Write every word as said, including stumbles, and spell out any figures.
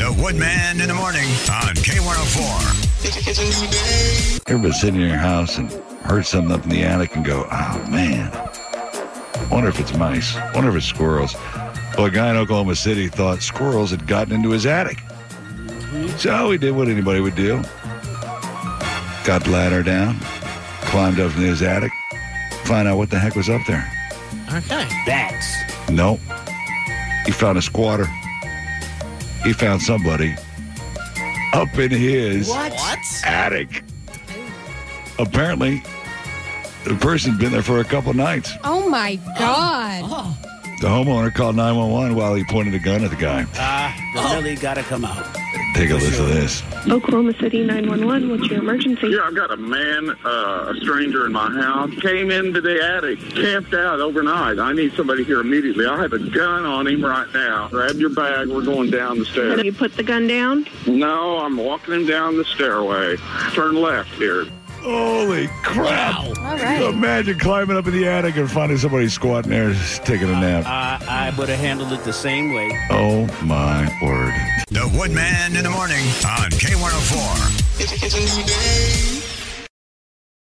The Woodman in the morning on K one oh four. It's, it's a new day. Everybody sitting in your house and heard something up in the attic and go, oh, man. Wonder if it's mice. Wonder if it's squirrels. Well, a guy in Oklahoma City thought squirrels had gotten into his attic. So he did what anybody would do. Got the ladder down, climbed up in his attic, find out what the heck was up there. Okay. Bats. Nope. He found a squatter. He found somebody up in his What? attic. Apparently, the person's been there for a couple nights. Oh, my God. Oh. The homeowner called nine one one while he pointed a gun at the guy. Ah, uh, the really got to come out. Take a listen to this. Oklahoma City nine one one, what's your emergency? Yeah, I've got a man, uh, a stranger in my house, came into the attic, camped out overnight. I need somebody here immediately. I have a gun on him right now. Grab your bag. We're going down the stairs. Have you put the gun down? No, I'm walking him down the stairway. Turn left here. Holy crap. Wow. All right. Imagine climbing up in the attic and finding somebody squatting there just taking a nap. Uh, I would have handled it the same way. Oh, my word. The Woodman in the morning on K one oh four. It's, it's a new day.